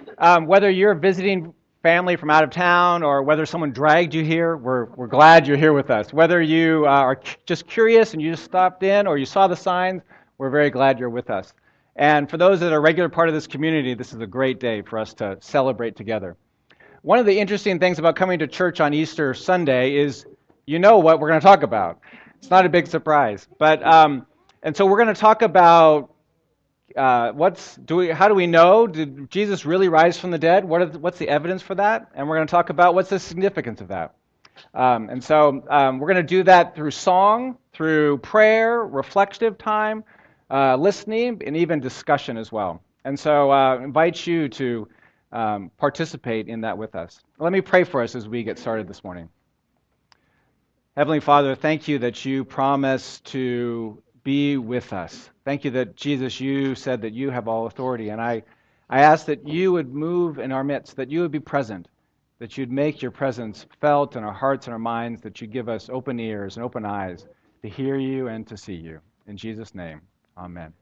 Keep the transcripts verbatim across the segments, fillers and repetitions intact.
Um, whether you're visiting family from out of town or whether someone dragged you here, we're, we're glad you're here with us. Whether you uh, are c- just curious and you just stopped in or you saw the signs, we're very glad you're with us. And for those that are a regular part of this community, this is a great day for us to celebrate together. One of the interesting things about coming to church on Easter Sunday is you know what we're going to talk about. It's not a big surprise. But um, and so we're going to talk about Uh, what's do we? How do we know? Did Jesus really rise from the dead? What is, what's the evidence for that? And we're going to talk about what's the significance of that. Um, and so um, we're going to do that through song, through prayer, reflective time, uh, listening, and even discussion as well. And so I uh, invite you to um, participate in that with us. Let me pray for us as we get started this morning. Heavenly Father, thank you that you promise to be with us. Thank you that, Jesus, you said that you have all authority. And I, I ask that you would move in our midst, that you would be present, that you'd make your presence felt in our hearts and our minds, that you give us open ears and open eyes to hear you and to see you. In Jesus' name, amen.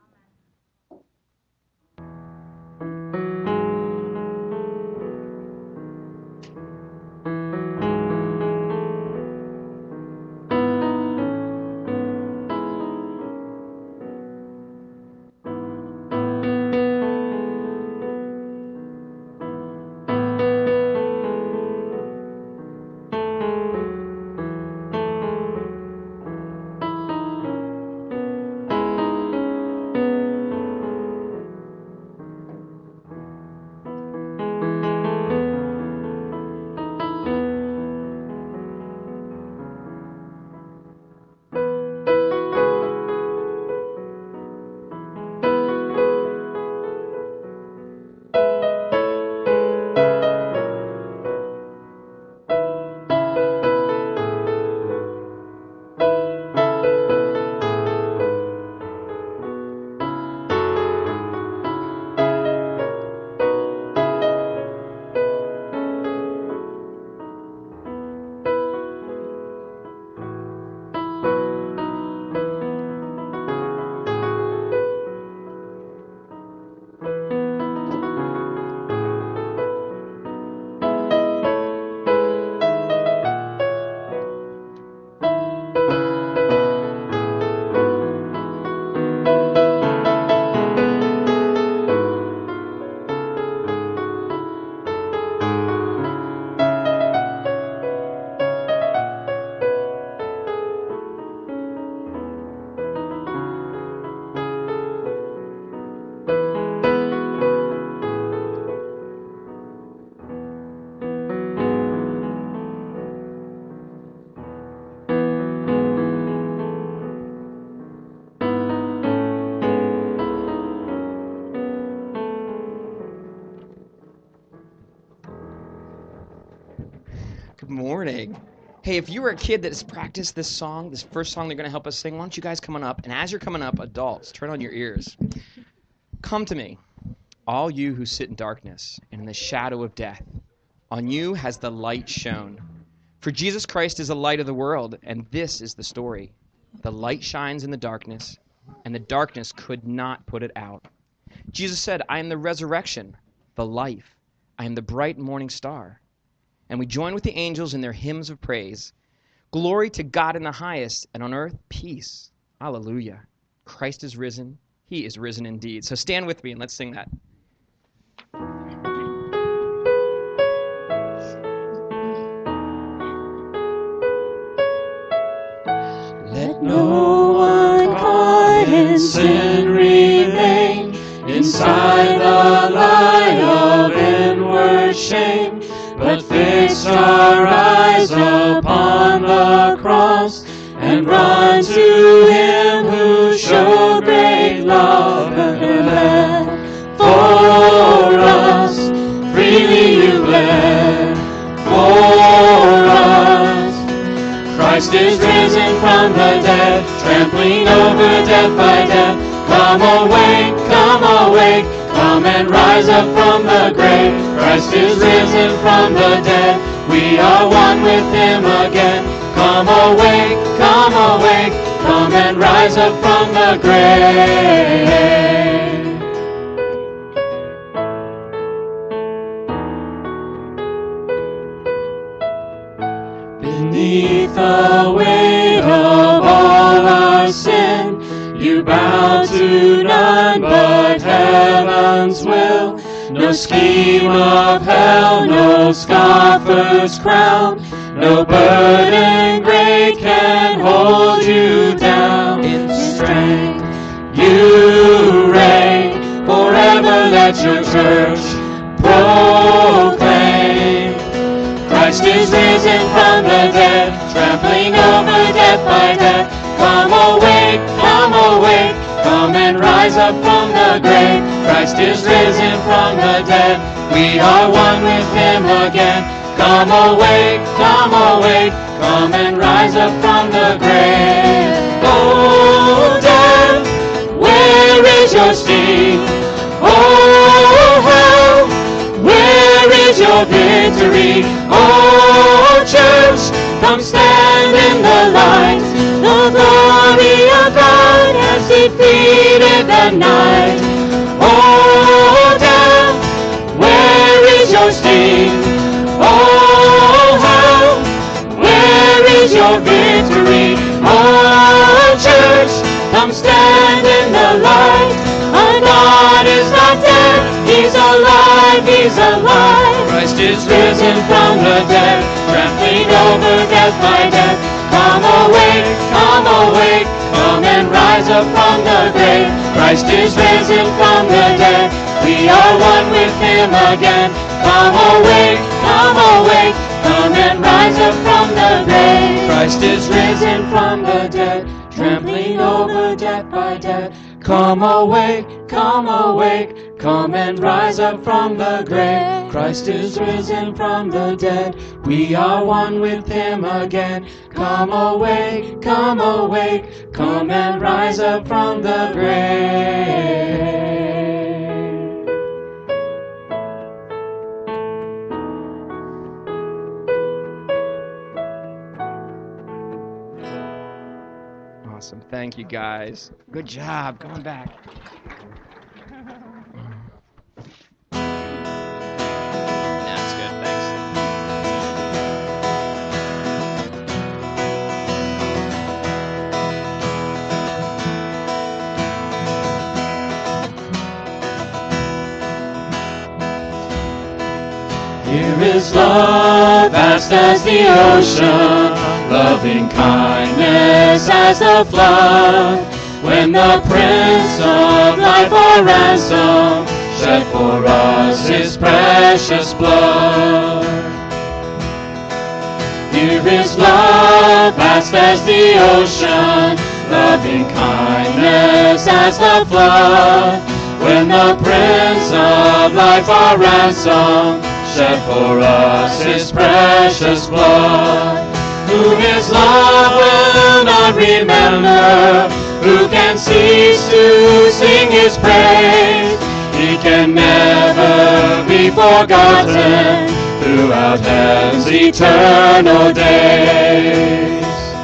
Good morning. Hey, if you were a kid that has practiced this song, this first song they're going to help us sing, why don't you guys come on up? And as you're coming up, adults, turn on your ears. Come to me, all you who sit in darkness and in the shadow of death. On you has the light shone. For Jesus Christ is the light of the world, and this is the story. The light shines in the darkness, and the darkness could not put it out. Jesus said, I am the resurrection, the life. I am the bright morning star. And we join with the angels in their hymns of praise. Glory to God in the highest, and on earth, peace. Hallelujah. Christ is risen. He is risen indeed. So stand with me and let's sing that. Let no one caught in sin remain inside the lie of inward shame, but fix our eyes upon the cross and run to him who showed great love and bled for us. Freely you bled for us. Christ is risen from the dead, trampling over death by death. Come awake, come awake, come and rise up from the grave. Christ is risen from the dead, we are one with him again. Come awake, come awake, come and rise up from the grave. beneath the weight of all our sin. You bow to none but heaven's will. No scheme of hell, no scoffer's crown, no burden great can hold you down. In strength you reign, forever let your church proclaim. Christ is risen from the dead, trampling over death by death. Come awake, come awake, come and rise up from the grave. Christ is risen from the dead, we are one with him again. Come awake, come awake, come and rise up from the grave. Oh, death, where is your sting? Oh, hell, where is your victory? Oh, church, come stand in the light. The glory of God has defeated the night. Oh, death, where is your sting? Oh, hell, where is your victory? Oh, church, come stand in the light. Our God is not dead, he's alive, he's alive. Christ is risen from the dead, trampling over death by death. Come awake, come awake, come and rise up from the grave. Christ is risen from the dead, we are one with him again. Come awake, come awake, come and rise up from the grave. Christ is risen from the dead, trampling over death by death. Come awake, come awake, come and rise up from the grave. Christ is risen from the dead, we are one with him again. Come awake, come awake, come and rise up from the grave. Awesome. Thank you, guys. Good job. Going back. That's good. Thanks. Here is love, vast as the ocean, loving kindness as the flood. When the Prince of Life our ransom shed for us his precious blood. Here is love, vast as the ocean, loving kindness as the flood. When the Prince of Life our ransom shed for us his precious blood. Who his love will not remember, who can cease to sing his praise? He can never be forgotten throughout heaven's eternal days.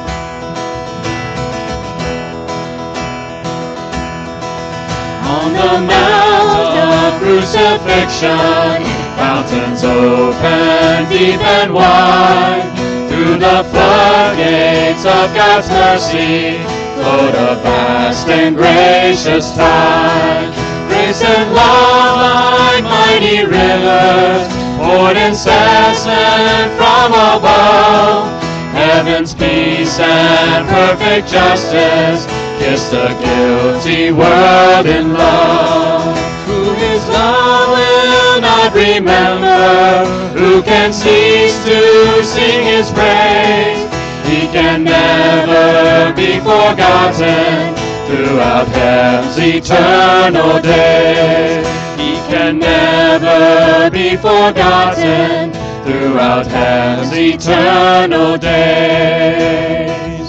On the mount of crucifixion, fountains open deep and wide. Through the floodgates of God's mercy flowed a vast and gracious tide. Grace and love like mighty rivers poured incessant from above. Heaven's peace and perfect justice kissed the guilty world in love. Who his love will not remember, who can cease to sing his praise? He can never be forgotten throughout heaven's eternal days. He can never be forgotten throughout heaven's eternal days.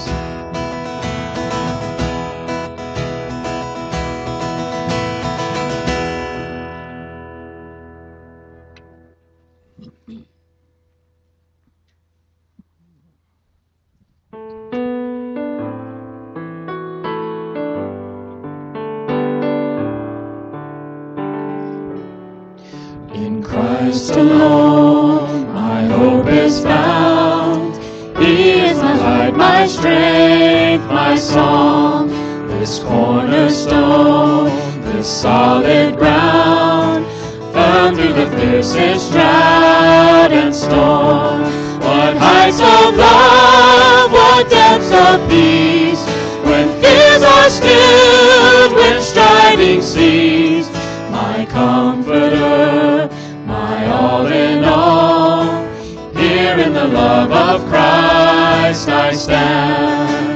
In Christ alone my hope is found. He is my song, this cornerstone, this solid ground, firm through the fiercest drought and storm. What heights of love, what depths of peace, when fears are stilled, when striving cease. My comforter, my all in all, here in the love of Christ I stand.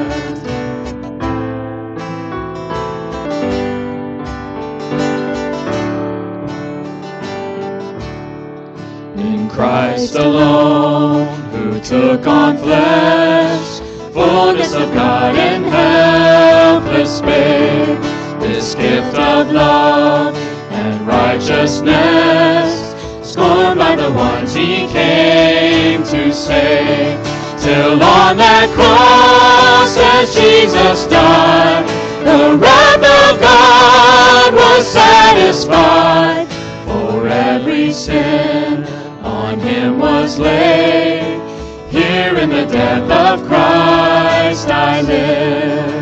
In Christ alone, who took on flesh, fullness of God in helpless babe, this gift of love and righteousness, scorned by the ones he came to save. Till on that cross as Jesus died, the wrath of God was satisfied. For every sin on him was laid, here in the death of Christ I live.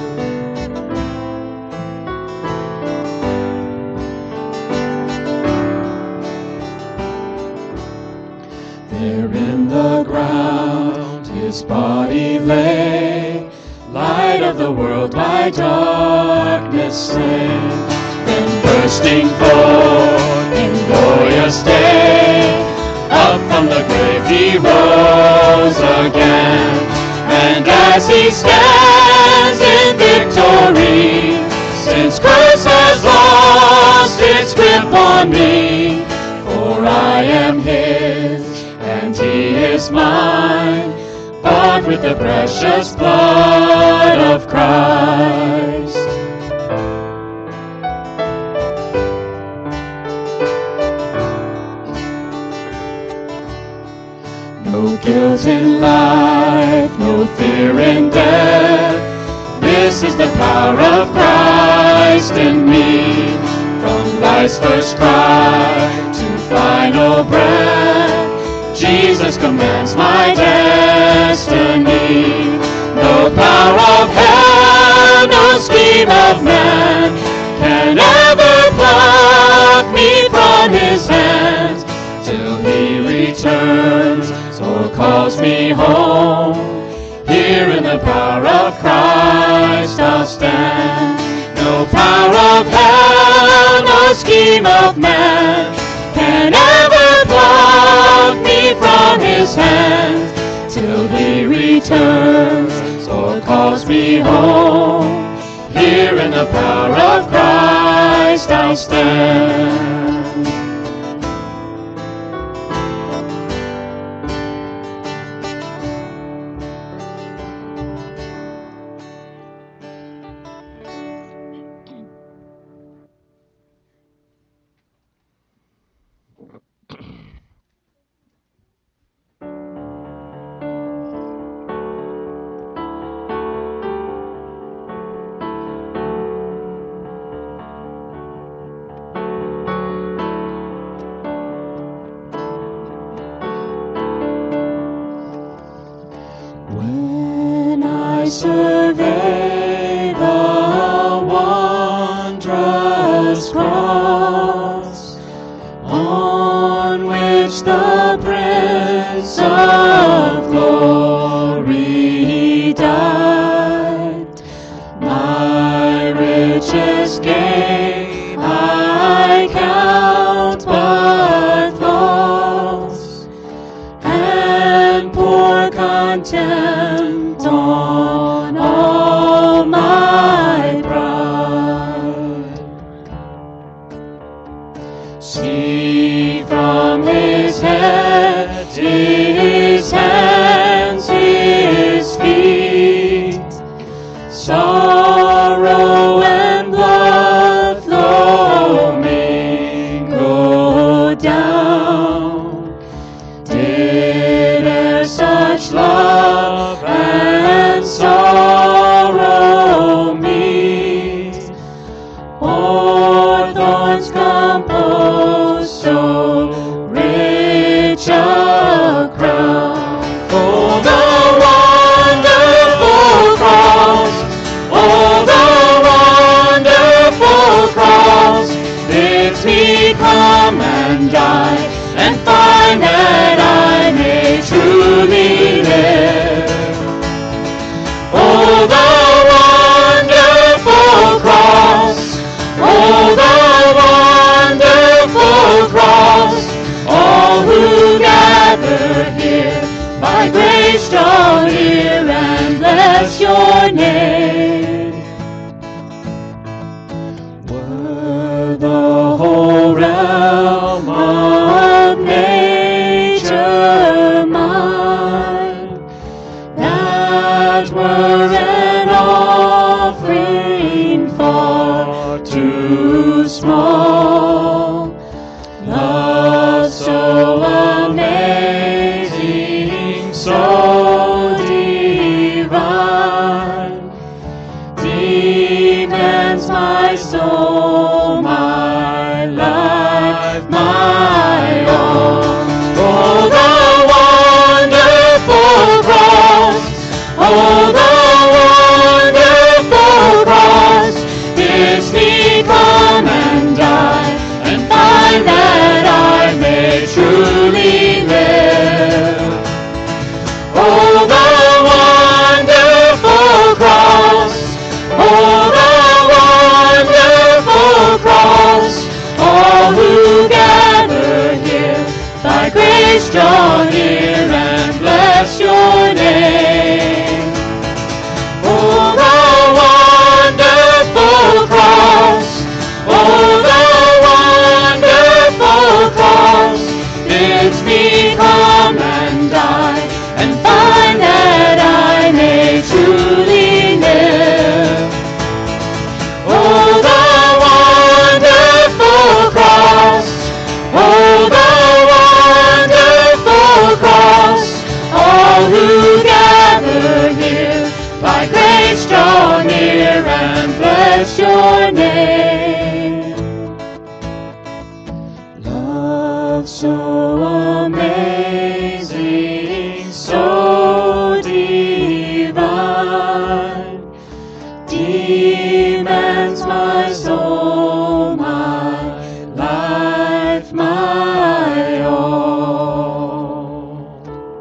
There in the ground his body lay, light of the world by darkness slain. Then bursting forth in glorious day, up from the grave he rose again. And as he stands in victory, since curse has lost its grip on me, for I am his and he is mine, bought with the precious blood of Christ. No guilt in life, no fear in death, this is the power of Christ in me. From life's first cry to final breath, Jesus commands my destiny. No power of hell, no scheme of man can ever pluck me from his hands, till he returns or calls me home. Here in the power of Christ I'll stand. No power of hell, no scheme of man can ever pluck me from his hands, till he returns or calls me home. Here in the power of Christ I stand. Survey the wondrous cross, on which the Prince of Glory died. My richest gain I count but loss, and pour contempt on all my pride. See from his head, his hands, his feet, sorrow and blood flow mingled down. Did e'er such love and sorrow meet, or thorns compose so rich a crown? Oh, the wonderful cross, die, and find that I may truly live. Oh, the wonderful cross, oh, the wonderful cross, all who gather here by grace draw near and bless your name. Were the whole realm of nature mine, that were an offering far too small. Love so amazing, so divine, demands my soul, my life, my own. Oh, the wonderful cross, oh, the wonderful cross, bids me come and die, and find that I may truly live. Oh, the wonderful cross, oh, the wonderful cross, all who gather here by grace draw near and bless your name. Oh, the wonderful cross, oh, the wonderful cross, bids me come and die, and find that I may truly live. Oh, the wonderful cross, oh, the wonderful cross, all who gather here by grace draw near and bless your name. Love so amazing, so divine, demands my soul, my life, my own.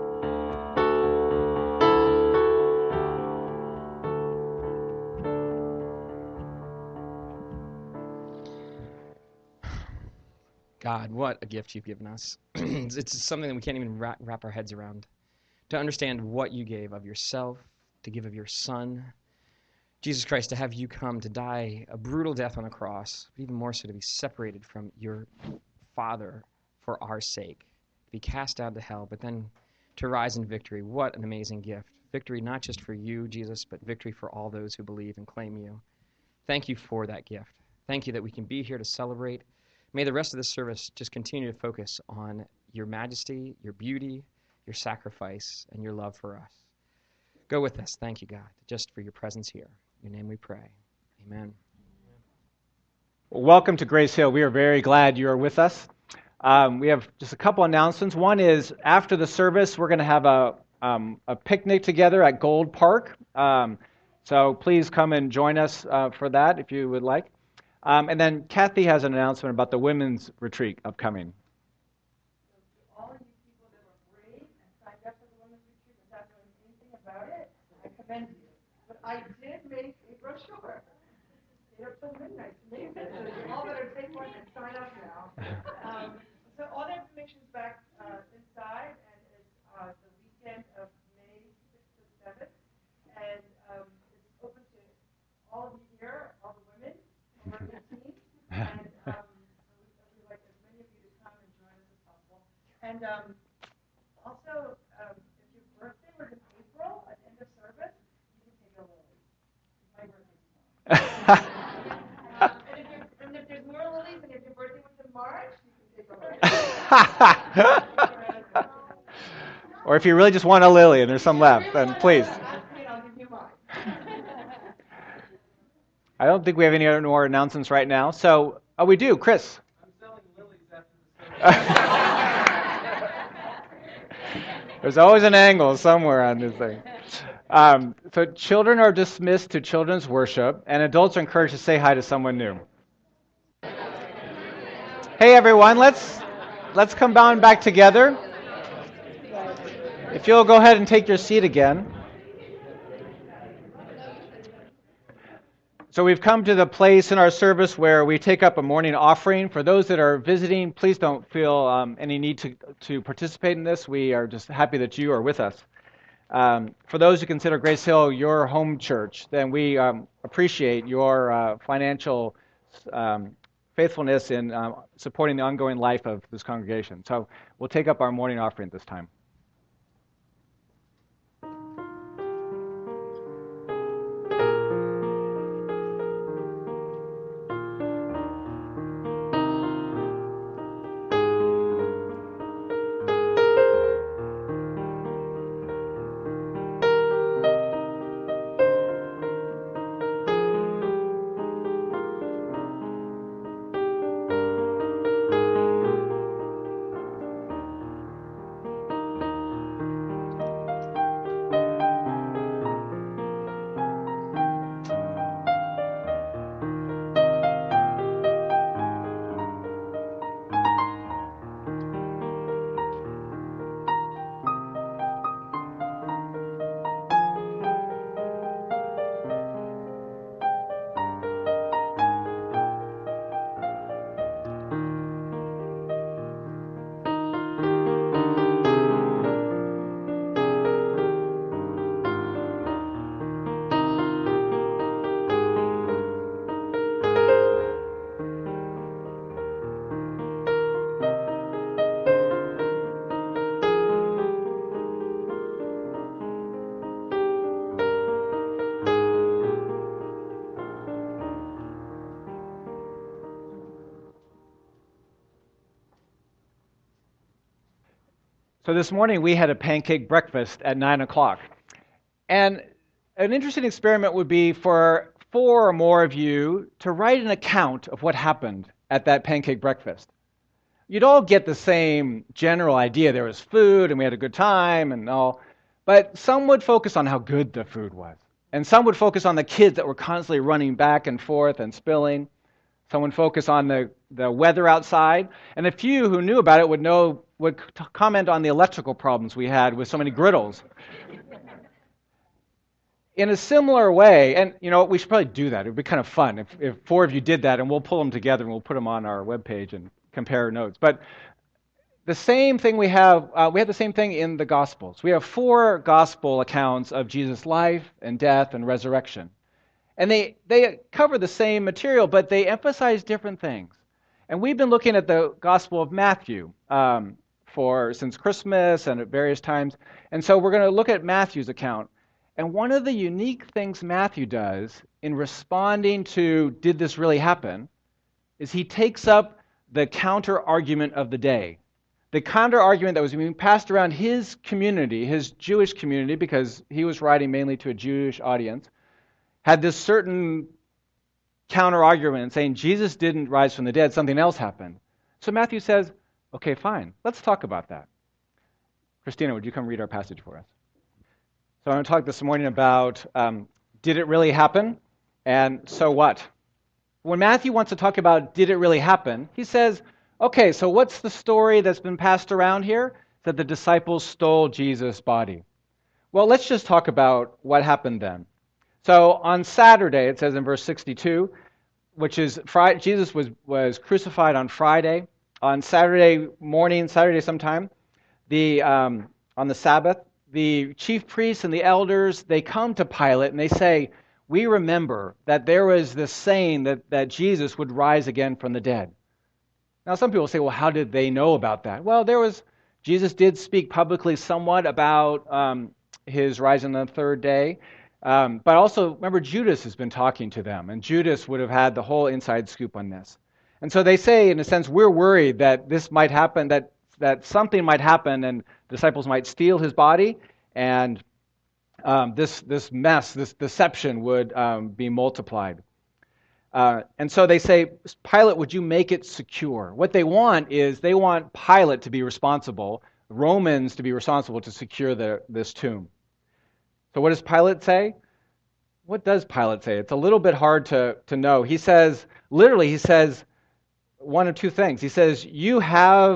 God, what a gift you've given us. it's, it's something that we can't even wrap, wrap our heads around. To understand what you gave of yourself, to give of your Son, Jesus Christ, to have you come to die a brutal death on a cross, but even more so to be separated from your Father for our sake, to be cast out to hell, but then to rise in victory. What an amazing gift. Victory not just for you, Jesus, but victory for all those who believe and claim you. Thank you for that gift. Thank you that we can be here to celebrate. May the rest of this service just continue to focus on your majesty, your beauty, your sacrifice, and your love for us. Go with us. Thank you, God, just for your presence here. In your name we pray. Amen. Well, welcome to Grace Hill. We are very glad you are with us. Um, we have just a couple announcements. One is after the service, we're going to have a, um, a picnic together at Gold Park. Um, so please come and join us uh, for that if you would like. Um, and then Kathy has an announcement about the women's retreat upcoming. All of you people that were brave and signed up for the women's retreat without doing anything about it, I commend you. But I did make a brochure. Stayed up till midnight to make it, so you all better take one and sign up now. Um, so all the information is back uh, inside, and it's uh, the weekend of May sixth to seventh, and um, it's open to all of you here, all the women, over fifteen, and um, we'd like as many of you to come and join us as possible. And um, also, um, if your birthday was in April at the end of service, you can take a lily. My birthday's tomorrow. um, and, if you're, and if there's more lilies, and if your birthday was in March, you can take a lily. Or if you really just want a lily and there's some left, then please. Ask me and I'll give you mine. I don't think we have any other more announcements right now. So, oh, we do. Chris. I'm selling lilies after the There's always an angle somewhere on this thing. Um, so children are dismissed to children's worship, and adults are encouraged to say hi to someone new. Hey, everyone. Let's let's come bound back together. If you'll go ahead and take your seat again. So we've come to the place in our service where we take up a morning offering. For those that are visiting, please don't feel um, any need to, to participate in this. We are just happy that you are with us. Um, for those who consider Grace Hill your home church, then we um, appreciate your uh, financial um, faithfulness in uh, supporting the ongoing life of this congregation. So we'll take up our morning offering at this time. So this morning we had a pancake breakfast at nine o'clock. And an interesting experiment would be for four or more of you to write an account of what happened at that pancake breakfast. You'd all get the same general idea. There was food and we had a good time and all. But some would focus on how good the food was. And some would focus on the kids that were constantly running back and forth and spilling. Some would focus on the, the weather outside. And a few who knew about it would know would t- comment on the electrical problems we had with so many griddles. In a similar way, and you know, we should probably do that. It would be kind of fun if, if four of you did that, and we'll pull them together and we'll put them on our webpage and compare notes. But the same thing we have, uh, we have the same thing in the Gospels. We have four Gospel accounts of Jesus' life and death and resurrection. And they, they cover the same material, but they emphasize different things. And we've been looking at the Gospel of Matthew um, for since Christmas and at various times. And so we're going to look at Matthew's account. And one of the unique things Matthew does in responding to did this really happen is he takes up the counter-argument of the day. The counter-argument that was being passed around his community, his Jewish community, because he was writing mainly to a Jewish audience, had this certain counter-argument saying Jesus didn't rise from the dead, something else happened. So Matthew says, okay, fine, let's talk about that. Christina, would you come read our passage for us? So I'm going to talk this morning about um, did it really happen, and so what? When Matthew wants to talk about did it really happen, he says, okay, so what's the story that's been passed around here? That the disciples stole Jesus' body. Well, let's just talk about what happened then. So on Saturday, it says in verse sixty-two, which is Friday, Jesus was, was crucified on Friday. On Saturday morning, Saturday sometime, the um, on the Sabbath, the chief priests and the elders, they come to Pilate and they say, we remember that there was this saying that, that Jesus would rise again from the dead. Now some people say, well, how did they know about that? Well, there was, Jesus did speak publicly somewhat about um, his rising on the third day. Um, but also, remember, Judas has been talking to them, and Judas would have had the whole inside scoop on this. And so they say, in a sense, we're worried that this might happen, that that something might happen, and disciples might steal his body, and um, this this mess, this deception would um, be multiplied. Uh, and so they say, Pilate, would you make it secure? What they want is they want Pilate to be responsible, Romans to be responsible to secure the, this tomb. So what does Pilate say? What does Pilate say? It's a little bit hard to, to know. He says, literally, he says one of two things. He says, you have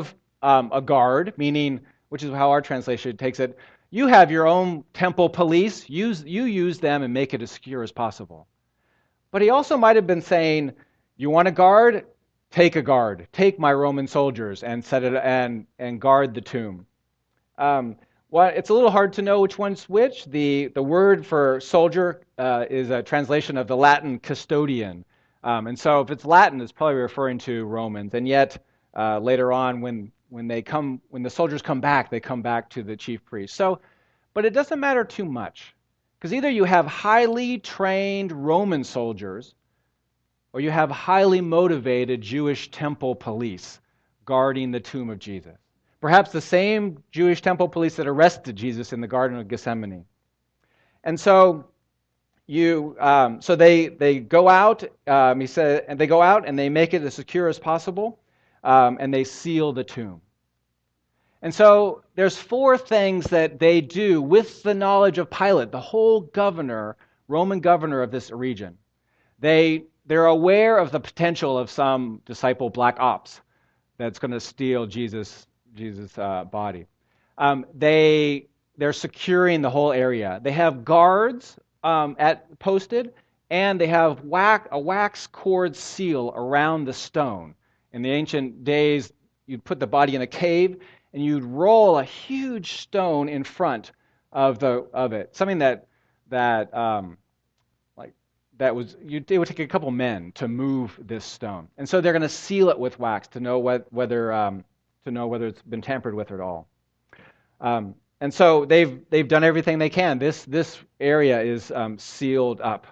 um, a guard, meaning, which is how our translation takes it, you have your own temple police, use, you use them and make it as secure as possible. But he also might have been saying, you want a guard? Take a guard. Take my Roman soldiers and set it and, and guard the tomb. Um, well, it's a little hard to know which one's which. The, the word for soldier uh, is a translation of the Latin custodian. Um, and so if it's Latin, it's probably referring to Romans. And yet, uh, later on, when when they come, when the soldiers come back, they come back to the chief priest. So, but it doesn't matter too much, because either you have highly trained Roman soldiers, or you have highly motivated Jewish temple police guarding the tomb of Jesus. Perhaps the same Jewish temple police that arrested Jesus in the Garden of Gethsemane. And so you, um, so they they go out. Um, he said, and they go out and they make it as secure as possible, um, and they seal the tomb. And so there's four things that they do with the knowledge of Pilate, the whole governor, Roman governor of this region. They they're aware of the potential of some disciple black ops that's going to steal Jesus Jesus' uh, body. Um, they they're securing the whole area. They have guards um, at posted, and they have wax, a wax cord seal around the stone. In the ancient days, you'd put the body in a cave, and you'd roll a huge stone in front of the of it. Something that that um, like that was you. It would take a couple men to move this stone, and so they're going to seal it with wax to know what, whether um, to know whether it's been tampered with at all. Um, and so they've they've done everything they can. This this area is um, sealed up.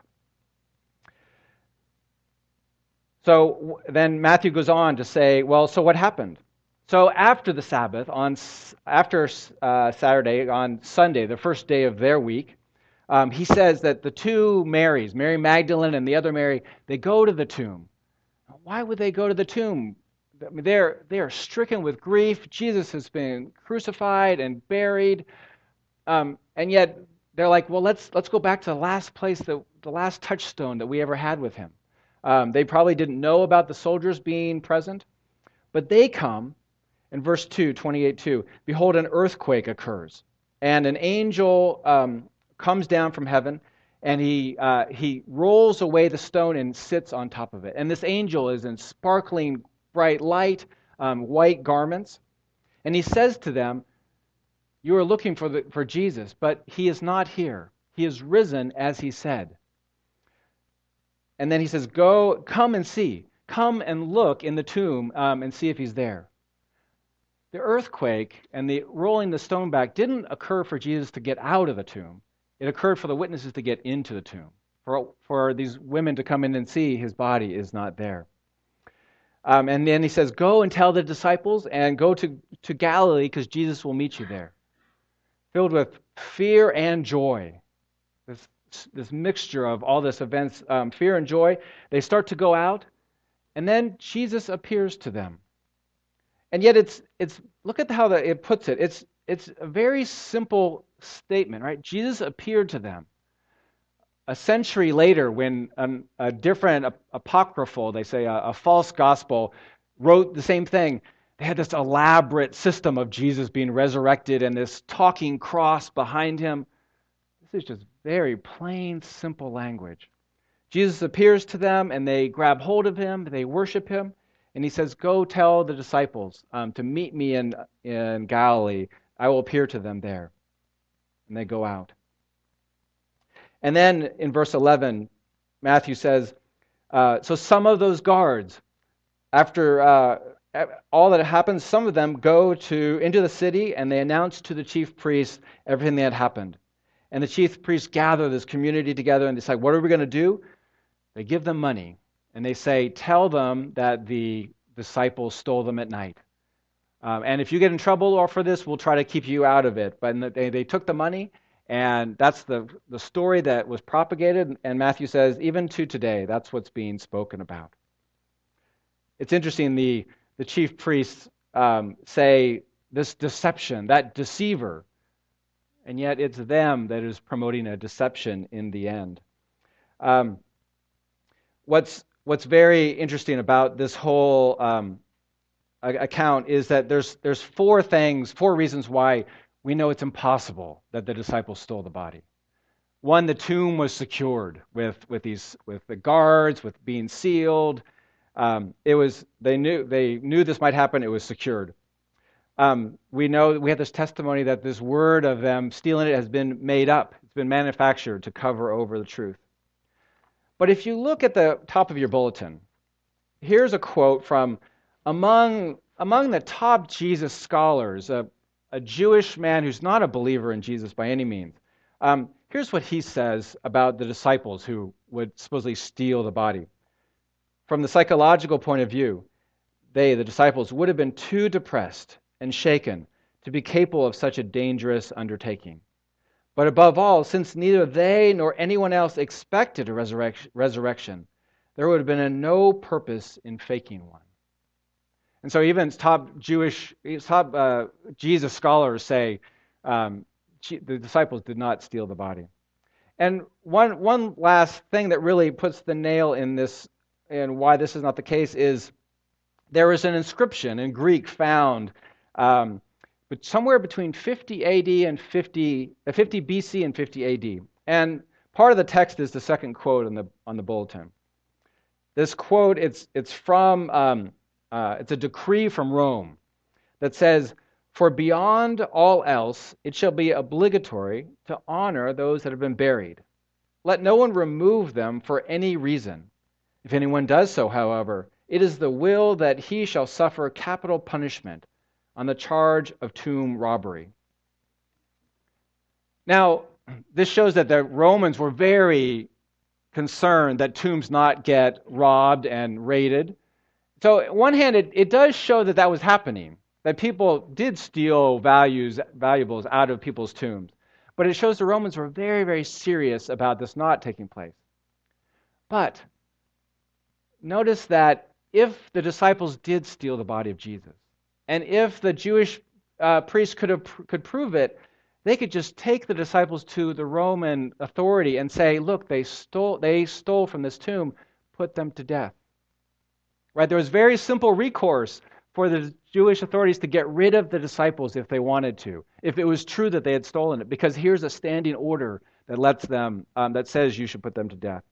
So then Matthew goes on to say, well, so what happened? So after the Sabbath, on after uh, Saturday, on Sunday, the first day of their week, um, he says that the two Marys, Mary Magdalene and the other Mary, they go to the tomb. Why would they go to the tomb? I mean, they're they're stricken with grief. Jesus has been crucified and buried, um, and yet they're like, well, let's let's go back to the last place, that the last touchstone that we ever had with him. Um, they probably didn't know about the soldiers being present, but they come. In verse two, twenty-eight two, behold, an earthquake occurs, and an angel um, comes down from heaven, and he uh, he rolls away the stone and sits on top of it. And this angel is in sparkling bright light, um, white garments, and he says to them, you are looking for the, for Jesus, but he is not here. He is risen as he said. And then he says, go, come and see. Come and look in the tomb um, and see if he's there. The earthquake and the rolling the stone back didn't occur for Jesus to get out of the tomb. It occurred for the witnesses to get into the tomb, for, for these women to come in and see his body is not there. Um, and then he says, go and tell the disciples and go to, to Galilee because Jesus will meet you there. Filled with fear and joy, this, this mixture of all this events, um, fear and joy, they start to go out, and then Jesus appears to them. And yet it's it's look at how the, it puts it. It's it's a very simple statement, right? Jesus appeared to them. A century later, when an, a different a, apocryphal, they say a, a false gospel, wrote the same thing, they had this elaborate system of Jesus being resurrected and this talking cross behind him. This is just very plain, simple language. Jesus appears to them, and they grab hold of him, they worship him. And he says, go tell the disciples um, to meet me in, in Galilee. I will appear to them there. And they go out. And then in verse eleven, Matthew says, uh, so some of those guards, after uh, all that happens, some of them go to into the city and they announce to the chief priests everything that had happened. And the chief priests gather this community together and decide, what are we going to do? They give them money. And they say, tell them that the disciples stole them at night. Um, and if you get in trouble or for this, we'll try to keep you out of it. But they, they took the money, and that's the, the story that was propagated. And Matthew says, even to today, that's what's being spoken about. It's interesting, the, the chief priests um, say this deception, that deceiver, and yet it's them that is promoting a deception in the end. Um, what's What's very interesting about this whole um, account is that there's there's four things, four reasons why we know it's impossible that the disciples stole the body. One, the tomb was secured with with these with the guards, with being sealed. Um, it was they knew they knew this might happen. It was secured. Um, we know we have this testimony that this word of them stealing it has been made up. It's been manufactured to cover over the truth. But if you look at the top of your bulletin, here's a quote from among among the top Jesus scholars, a, a Jewish man who's not a believer in Jesus by any means. Um, here's what he says about the disciples who would supposedly steal the body. From the psychological point of view, they, the disciples, would have been too depressed and shaken to be capable of such a dangerous undertaking. But above all, since neither they nor anyone else expected a resurrection, resurrection, there would have been no purpose in faking one. And so even top Jewish, top uh, Jesus scholars say um, the disciples did not steal the body. And one one last thing that really puts the nail in this and why this is not the case is there is an inscription in Greek found um, but somewhere between fifty A D and fifty, uh, fifty B C and fifty A D. And part of the text is the second quote on the on the bulletin. This quote, it's it's from um, uh, it's a decree from Rome that says, "For beyond all else, it shall be obligatory to honor those that have been buried. Let no one remove them for any reason. If anyone does so, however, it is the will that he shall suffer capital punishment on the charge of tomb robbery." Now, this shows that the Romans were very concerned that tombs not get robbed and raided. So on one hand, it, it does show that that was happening, that people did steal values, valuables out of people's tombs. But it shows the Romans were very, very serious about this not taking place. But notice that if the disciples did steal the body of Jesus, and if the Jewish uh, priests could have could prove it, they could just take the disciples to the Roman authority and say, "Look, they stole they stole from this tomb, put them to death." Right? There was very simple recourse for the Jewish authorities to get rid of the disciples if they wanted to, if it was true that they had stolen it, because here's a standing order that lets them um, that says you should put them to death.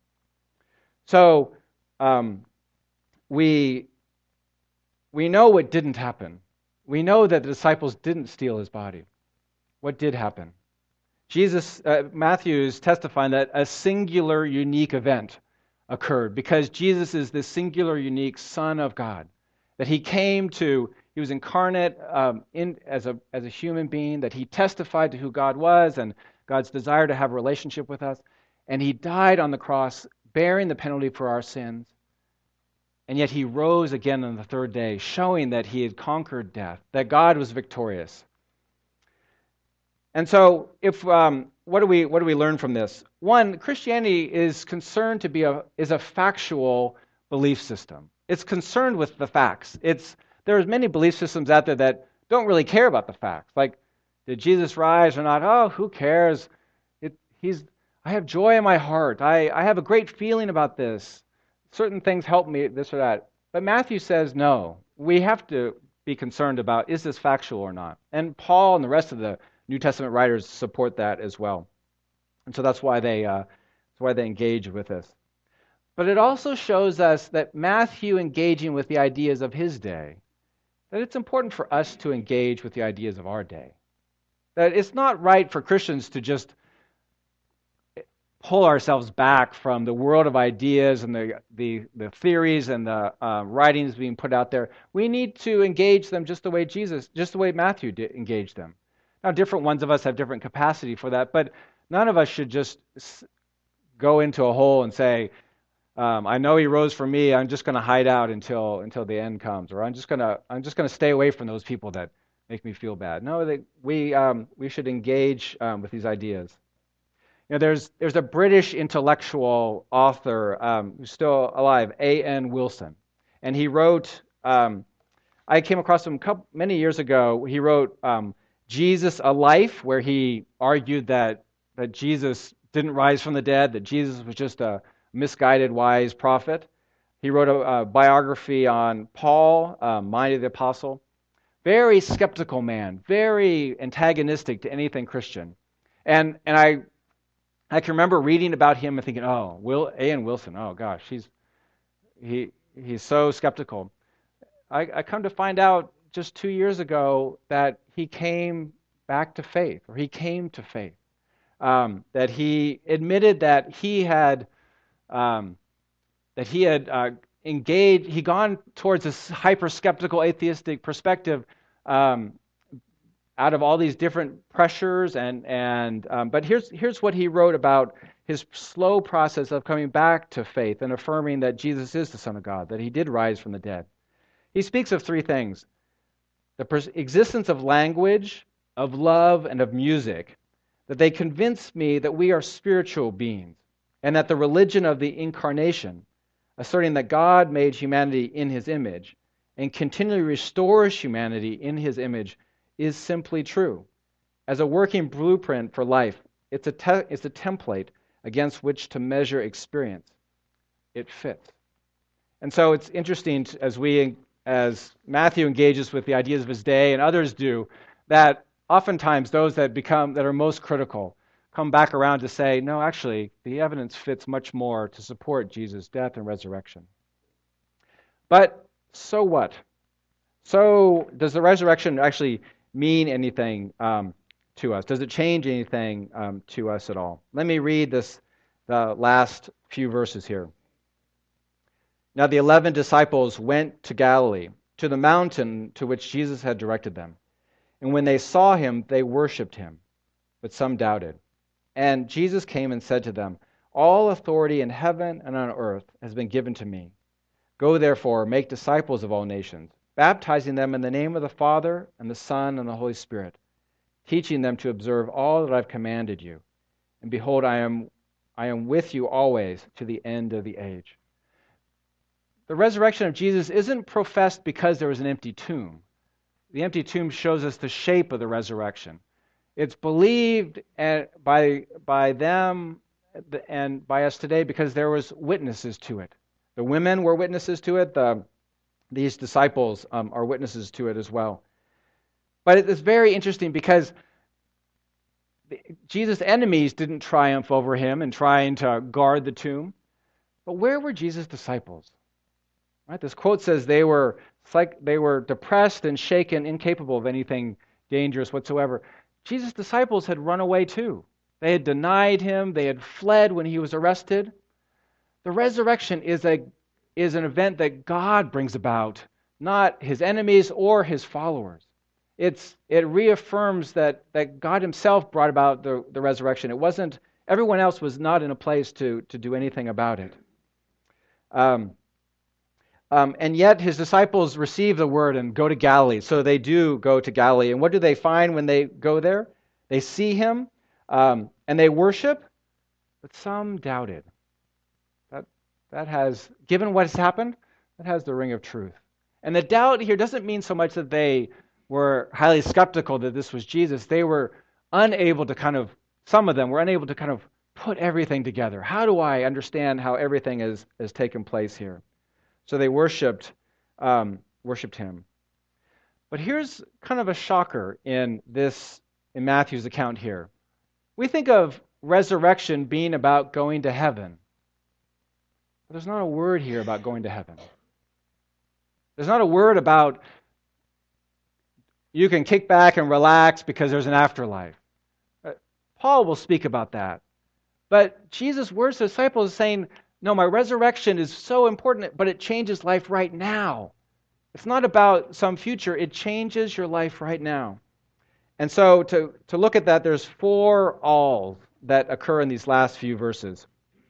So um, we. We know what didn't happen. We know that the disciples didn't steal his body. What did happen? Jesus, uh, Matthew is testifying that a singular, unique event occurred because Jesus is the singular, unique Son of God. That he came to, he was incarnate um, in as a as a human being. That he testified to who God was and God's desire to have a relationship with us, and he died on the cross, bearing the penalty for our sins. And yet he rose again on the third day, showing that he had conquered death, that God was victorious. And so, if um, what do we what do we learn from this? One, Christianity is concerned to be a is a factual belief system. It's concerned with the facts. It's there's many belief systems out there that don't really care about the facts. Like, did Jesus rise or not? Oh, who cares? It, he's I have joy in my heart. I, I have a great feeling about this. Certain things help me, this or that. But Matthew says, no, we have to be concerned about, is this factual or not? And Paul and the rest of the New Testament writers support that as well. And so that's why they, uh, that's why they engage with this. But it also shows us that Matthew engaging with the ideas of his day, that it's important for us to engage with the ideas of our day. That it's not right for Christians to just pull ourselves back from the world of ideas and the the, the theories and the uh, writings being put out there. We need to engage them just the way Jesus, just the way Matthew did engage them. Now, different ones of us have different capacity for that, but none of us should just go into a hole and say, um, "I know he rose for me. I'm just going to hide out until until the end comes," or "I'm just going to I'm just going to stay away from those people that make me feel bad." No, they, we um, we should engage um, with these ideas. You know, there's there's a British intellectual author um, who's still alive, A N Wilson, and he wrote. Um, I came across him couple, many years ago. He wrote um, "Jesus: A Life," where he argued that that Jesus didn't rise from the dead, that Jesus was just a misguided, wise prophet. He wrote a, a biography on Paul, uh, Mind of the Apostle. Very skeptical man, very antagonistic to anything Christian. And and I I can remember reading about him and thinking, oh, Will A N Wilson, oh gosh, he's he he's so skeptical. I, I come to find out just two years ago that he came back to faith, or he came to faith. Um, that he admitted that he had um, that he had uh, engaged, he gone towards this hyper-skeptical atheistic perspective um, out of all these different pressures, and and um, but here's here's what he wrote about his slow process of coming back to faith and affirming that Jesus is the Son of God, that he did rise from the dead. He speaks of three things: the pers- existence of language, of love, and of music, that they convince me that we are spiritual beings, and that the religion of the incarnation, asserting that God made humanity in his image and continually restores humanity in his image, is simply true. As a working blueprint for life, it's a, te- it's a template against which to measure experience. It fits. And so it's interesting to, as we, as Matthew engages with the ideas of his day and others do, that oftentimes those that become that are most critical come back around to say, no, actually, the evidence fits much more to support Jesus' death and resurrection. But so what? So does the resurrection actually mean anything um, to us? Does it change anything um, to us at all? Let me read this, the last few verses here. Now the eleven disciples went to Galilee, to the mountain to which Jesus had directed them. And when they saw him, they worshipped him, but some doubted. And Jesus came and said to them, all authority in heaven and on earth has been given to me. Go therefore, make disciples of all nations, baptizing them in the name of the Father and the Son and the Holy Spirit, teaching them to observe all that I've commanded you. And behold, I am I am with you always to the end of the age. The resurrection of Jesus isn't professed because there was an empty tomb. The empty tomb shows us the shape of the resurrection. It's believed by, by them and by us today because there was witnesses to it. The women were witnesses to it. The, these disciples um, are witnesses to it as well. But it's very interesting because Jesus' enemies didn't triumph over him in trying to guard the tomb. But where were Jesus' disciples? Right? This quote says they were like they were depressed and shaken, incapable of anything dangerous whatsoever. Jesus' disciples had run away too. They had denied him. They had fled when he was arrested. The resurrection is a is an event that God brings about, not his enemies or his followers. It's it reaffirms that, that God himself brought about the, the resurrection. It wasn't everyone else was not in a place to, to do anything about it. Um, Um, and yet his disciples receive the word and go to Galilee. So they do go to Galilee. And what do they find when they go there? They see him um, and they worship, but some doubted. That, that has, given what has happened, that has the ring of truth. And the doubt here doesn't mean so much that they were highly skeptical that this was Jesus. They were unable to kind of, some of them were unable to kind of put everything together. How do I understand how everything is, has taken place here? So they worshipped, um, worshipped him. But here's kind of a shocker in this, in Matthew's account here. We think of resurrection being about going to heaven. But there's not a word here about going to heaven. There's not a word about you can kick back and relax because there's an afterlife. Uh, Paul will speak about that. But Jesus' words to the disciples is saying, no, my resurrection is so important, but it changes life right now. It's not about some future. It changes your life right now. And so to, to look at that, there's four alls that occur in these last few verses.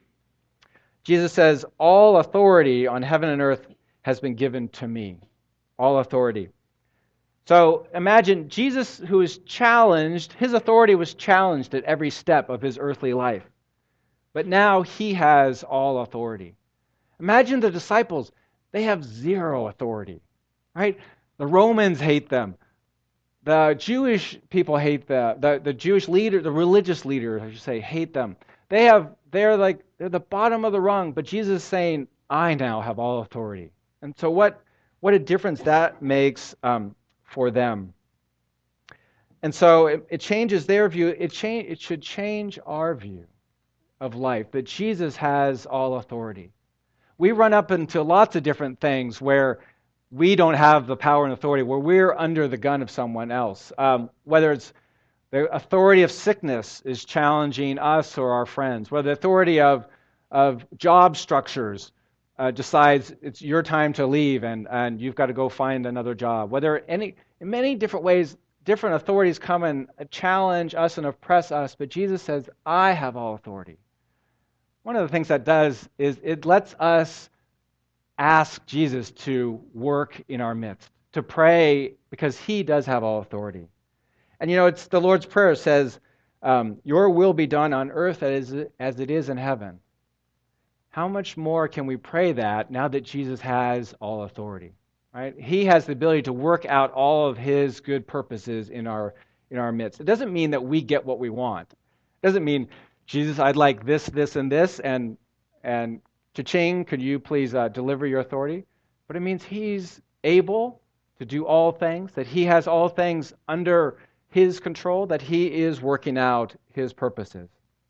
Jesus says, all authority on heaven and earth has been given to me. All authority. So imagine Jesus, who is challenged, his authority was challenged at every step of his earthly life. But now he has all authority. Imagine the disciples. They have zero authority, right? The Romans hate them. The Jewish people hate them. The, the Jewish leader, the religious leaders, I should say, hate them. They have, they're like, they're the bottom of the rung. But Jesus is saying, I now have all authority. And so what, what a difference that makes um, for them. And so it, it changes their view. It, cha- it should change our view of life, that Jesus has all authority. We run up into lots of different things where we don't have the power and authority, where we're under the gun of someone else. Um, whether it's the authority of sickness is challenging us or our friends, whether the authority of, of job structures uh, decides it's your time to leave and, and you've got to go find another job. Whether any, in many different ways, different authorities come and challenge us and oppress us, but Jesus says, I have all authority. One of the things that does is it lets us ask Jesus to work in our midst, to pray because he does have all authority. And you know, it's the Lord's Prayer says, um, your will be done on earth as, as it is in heaven. How much more can we pray that now that Jesus has all authority? Right? He has the ability to work out all of his good purposes in our in our midst. It doesn't mean that we get what we want. It doesn't mean, Jesus, I'd like this, this, and this, and and cha-ching, could you please uh, deliver your authority? But it means he's able to do all things, that he has all things under his control, that he is working out his purposes.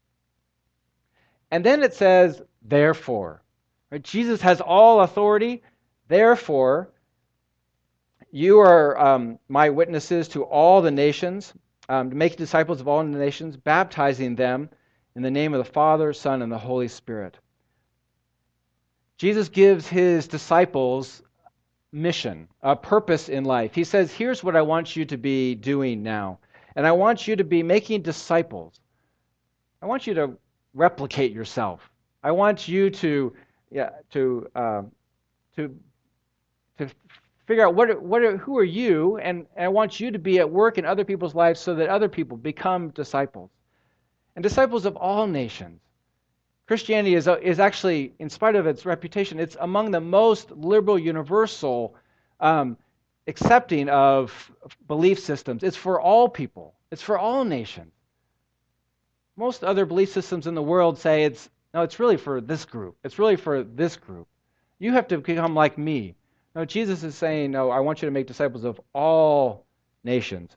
And then it says, therefore. Right? Jesus has all authority, therefore, you are um, my witnesses to all the nations, um, to make disciples of all the nations, baptizing them in the name of the Father, Son, and the Holy Spirit. Jesus gives his disciples mission, a purpose in life. He says, here's what I want you to be doing now. And I want you to be making disciples. I want you to replicate yourself. I want you to, yeah, to, uh, to, to figure out what, what, are, who are you, and, and I want you to be at work in other people's lives so that other people become disciples. And disciples of all nations. Christianity is, is actually, in spite of its reputation, it's among the most liberal, universal, um, accepting of belief systems. It's for all people. It's for all nations. Most other belief systems in the world say it's, no, it's really for this group. It's really for this group. You have to become like me. No, Jesus is saying, no, I want you to make disciples of all nations.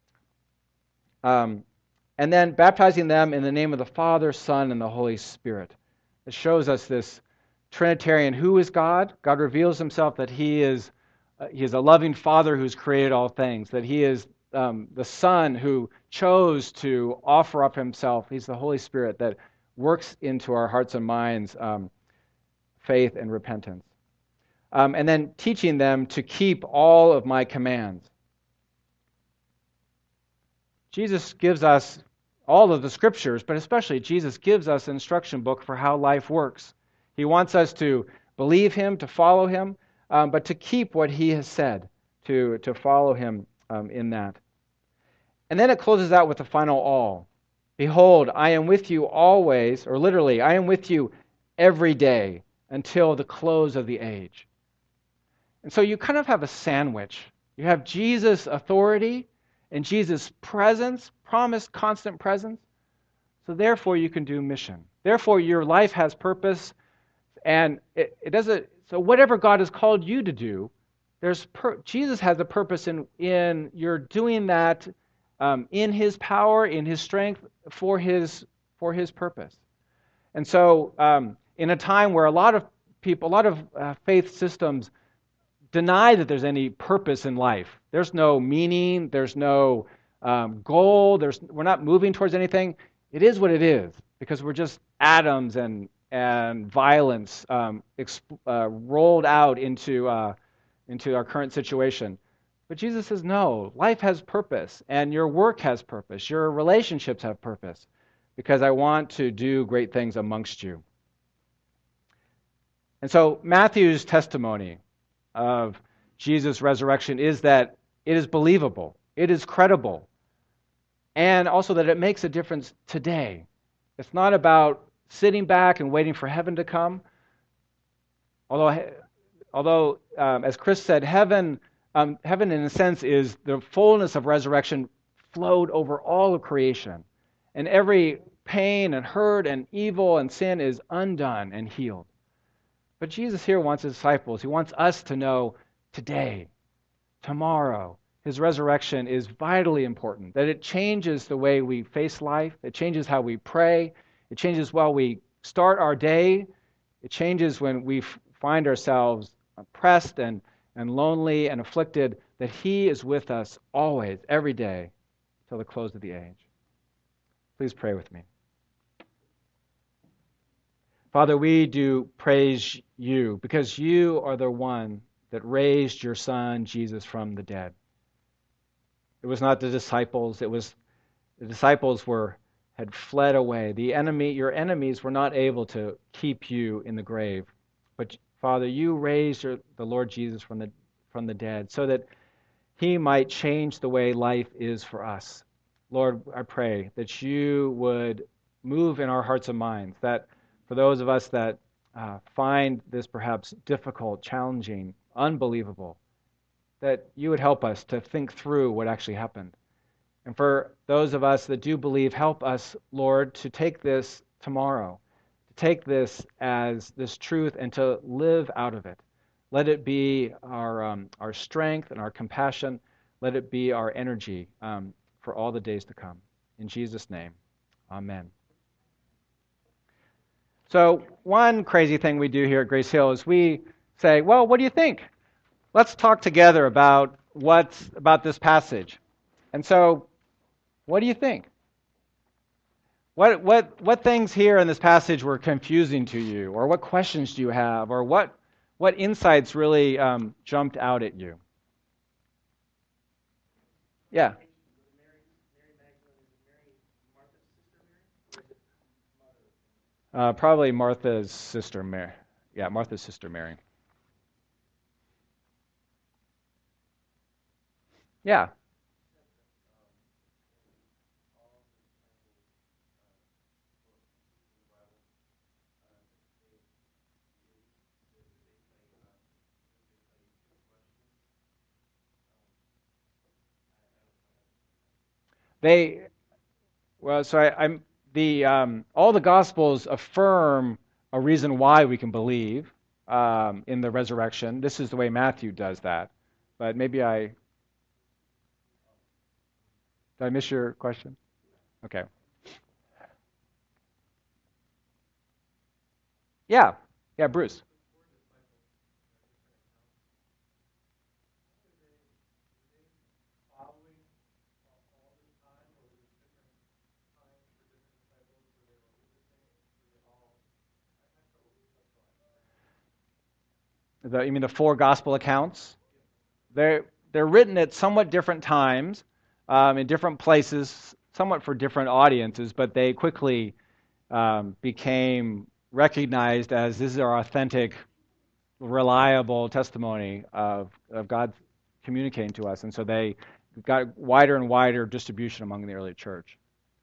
Um, and then baptizing them in the name of the Father, Son, and the Holy Spirit. It shows us this Trinitarian, who is God? God reveals himself that he is, uh, he is a loving Father who's created all things, that he is um, the Son who chose to offer up himself. He's the Holy Spirit that works into our hearts and minds um, faith and repentance. Um, and then teaching them to keep all of my commands. Jesus gives us all of the scriptures, but especially Jesus gives us an instruction book for how life works. He wants us to believe him, to follow him, um, but to keep what he has said, to, to follow him um, in that. And then it closes out with the final all. Behold, I am with you always, or literally, I am with you every day until the close of the age. And so you kind of have a sandwich. You have Jesus' authority and Jesus' presence, promised constant presence. So therefore you can do mission. Therefore your life has purpose, and it, it doesn't. So whatever God has called you to do, there's per, Jesus has a purpose in in you're doing that um, in His power, in His strength, for His for His purpose. And so um, in a time where a lot of people, a lot of uh, faith systems deny that there's any purpose in life. There's no meaning. There's no um, goal. There's we're not moving towards anything. It is what it is because we're just atoms and and violence um, exp- uh, rolled out into uh, into our current situation. But Jesus says, no, life has purpose, and your work has purpose. Your relationships have purpose, because I want to do great things amongst you. And so Matthew's testimony of Jesus' resurrection is that it is believable, it is credible, and also that it makes a difference today. It's not about sitting back and waiting for heaven to come. Although, although um, as Chris said, heaven, um, heaven in a sense is the fullness of resurrection flowed over all of creation, and every pain and hurt and evil and sin is undone and healed. But Jesus here wants his disciples. He wants us to know today, tomorrow, his resurrection is vitally important, that it changes the way we face life. It changes how we pray. It changes while we start our day. It changes when we f- find ourselves oppressed and, and lonely and afflicted, that he is with us always, every day, till the close of the age. Please pray with me. Father, we do praise you because you are the one that raised your Son, Jesus, from the dead. It was not the disciples. It was the disciples were had fled away. The enemy, your enemies were not able to keep you in the grave. But Father, you raised your, the Lord Jesus from the from the dead so that he might change the way life is for us. Lord, I pray that you would move in our hearts and minds, that for those of us that uh, find this perhaps difficult, challenging, unbelievable, that you would help us to think through what actually happened. And for those of us that do believe, help us, Lord, to take this tomorrow, to take this as this truth and to live out of it. Let it be our um, our strength and our compassion. Let it be our energy um, for all the days to come. In Jesus' name, amen. So one crazy thing we do here at Grace Hill is we say, well, what do you think? Let's talk together about what's about this passage. And so, what do you think? What what what things here in this passage were confusing to you, or what questions do you have, or what what insights really um, jumped out at you? Yeah. Uh, probably Martha's sister Mary. Yeah, Martha's sister Mary. Yeah. They well, so I, I'm the um, all the Gospels affirm a reason why we can believe um, in the resurrection. This is the way Matthew does that. But maybe I did I miss your question? Okay. Yeah. Yeah, Bruce. The, you mean the four gospel accounts? They're, they're written at somewhat different times, um, in different places, somewhat for different audiences, but they quickly um, became recognized as this is our authentic, reliable testimony of, of God communicating to us. And so they got wider and wider distribution among the early church.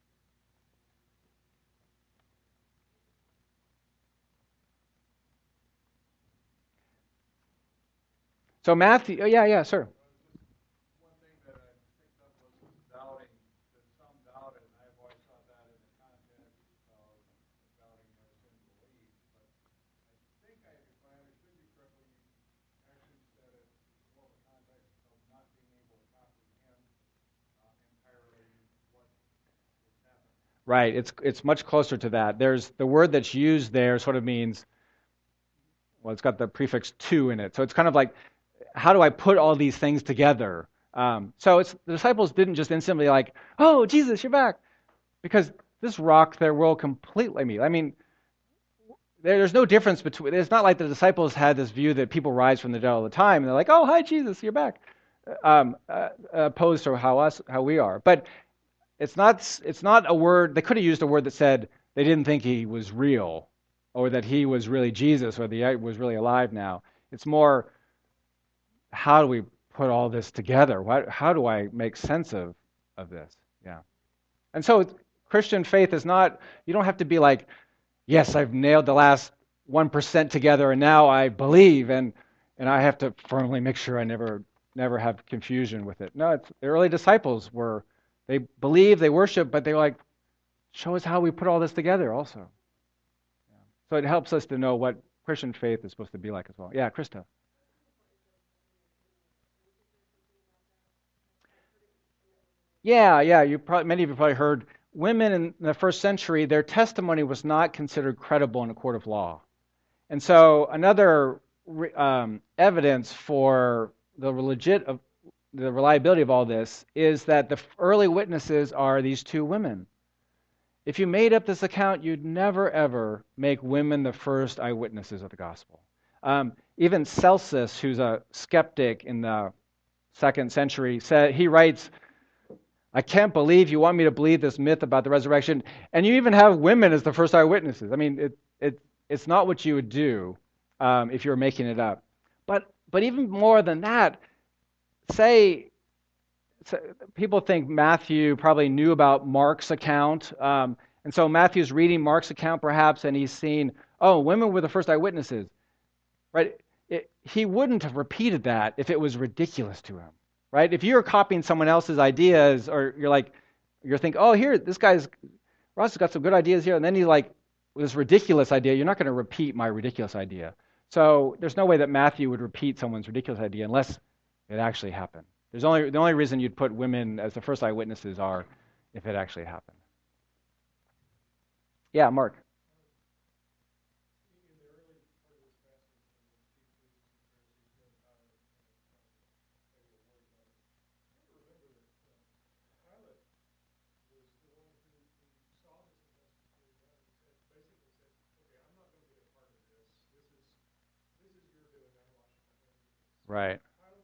So Matthew, oh, yeah, yeah, sir. One thing that I picked up was this doubting, that some doubted, and I've always thought that in the context of doubting our sin belief. But I think I, if I understood you correctly, you actually said it more of a context of not being able to comprehend uh, entirely what was happening. Right, it's it's much closer to that. There's the word that's used there sort of means, well, it's got the prefix to in it. So it's kind of like, how do I put all these things together? Um, so it's the disciples didn't just instantly like, oh, Jesus, you're back. Because this rocked their world completely. I mean, I mean there, there's no difference between, it's not like the disciples had this view that people rise from the dead all the time. And they're like, oh, hi, Jesus, you're back. Um, uh, opposed to how us, how we are. But it's not, it's not a word, they could have used a word that said they didn't think he was real, or that he was really Jesus, or that he was really alive now. It's more, how do we put all this together? What, how do I make sense of, of this? Yeah. And so Christian faith is not, you don't have to be like, yes, I've nailed the last one percent together and now I believe, and and I have to firmly make sure I never never have confusion with it. No, it's, the early disciples were, they believed, they worshiped, but they were like, show us how we put all this together also. Yeah. So it helps us to know what Christian faith is supposed to be like as well. Yeah, Krista. Yeah, yeah. You probably many of you probably heard women in the first century, their testimony was not considered credible in a court of law. And so another um, evidence for the legit of the reliability of all this is that the early witnesses are these two women. If you made up this account, you'd never ever make women the first eyewitnesses of the gospel. Um, even Celsus, who's a skeptic in the second century, said he writes, I can't believe you want me to believe this myth about the resurrection, and you even have women as the first eyewitnesses. I mean, it, it, it's not what you would do um, if you were making it up. But but even more than that, say, say people think Matthew probably knew about Mark's account, um, and so Matthew's reading Mark's account perhaps, and he's seen, oh, women were the first eyewitnesses, right? It, he wouldn't have repeated that if it was ridiculous to him. Right? If you're copying someone else's ideas, or you're like, you're thinking, oh, here, this guy's, Ross has got some good ideas here, and then he's like, this ridiculous idea, you're not going to repeat my ridiculous idea. So there's no way that Matthew would repeat someone's ridiculous idea unless it actually happened. There's only the only reason you'd put women as the first eyewitnesses are if it actually happened. Yeah, Mark. Right.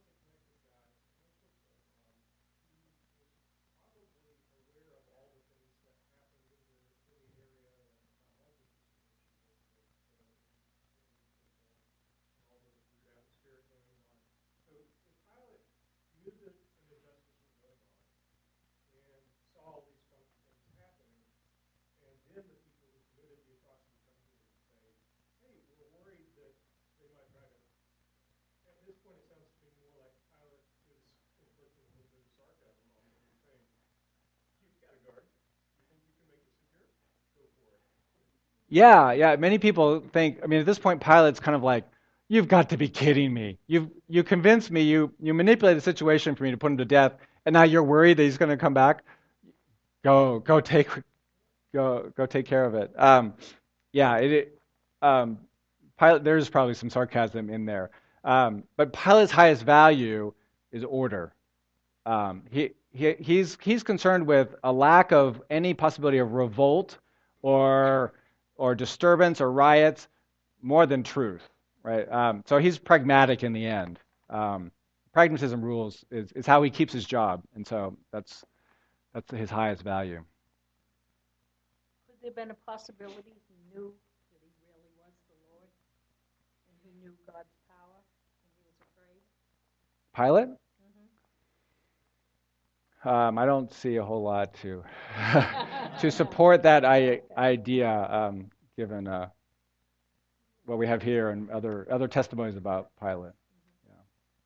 Yeah, yeah. Many people think, I mean, at this point, Pilate's kind of like, you've got to be kidding me. You've you convinced me, you you manipulated the situation for me to put him to death, and now you're worried that he's going to come back? Go, go take go go take care of it. Um, yeah, it, um, Pilate, there's probably some sarcasm in there. Um, but Pilate's highest value is order. Um, he, he he's he's concerned with a lack of any possibility of revolt or or disturbance or riots more than truth, right? Um, so he's pragmatic in the end. Um, pragmatism rules is, is how he keeps his job, and so that's that's his highest value. Could there have been a possibility he knew that he really was the Lord, and he knew God's power, and he was afraid? Pilate? Mm-hmm. Um, I don't see a whole lot to to support that I, idea, um, given uh, what we have here and other other testimonies about Pilate. Yeah.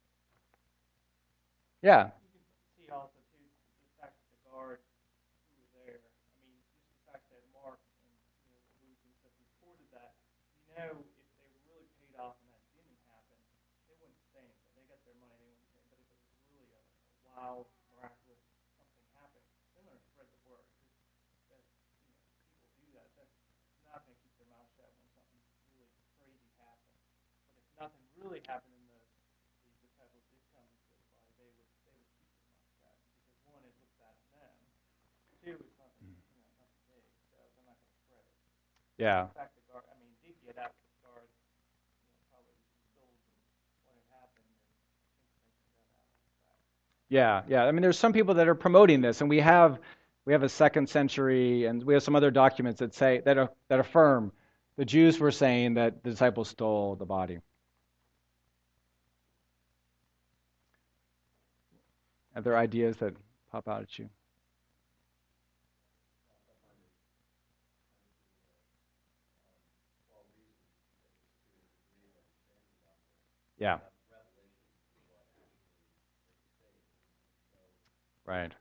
Yeah. You can see also too the fact that the guards who were there. I mean, just the fact that Mark and you know, Luke and stuff reported that. You know, if they were really paid off and that didn't happen, they wouldn't say anything. They got their money, they wouldn't say. But if it was really a, a wild, miraculous something happened, they're going to spread the word. That you know, people do that. That's not going to keep their mouth shut when something really crazy happens. But if nothing really happened in the the disciples did come and testify, they would they would keep their mouth shut because one, it looks bad on them. Two, it's nothing you know nothing big, so they're not going to spread it. Yeah. In fact, the guard, I mean, did get out the guards, you know, probably told when it happened and information got out like that. Yeah, yeah. I mean, there's some people that are promoting this, and we have we have a second century, and we have some other documents that say that uh, that affirm the Jews were saying that the disciples stole the body. Are there ideas that pop out at you? Yeah. Right.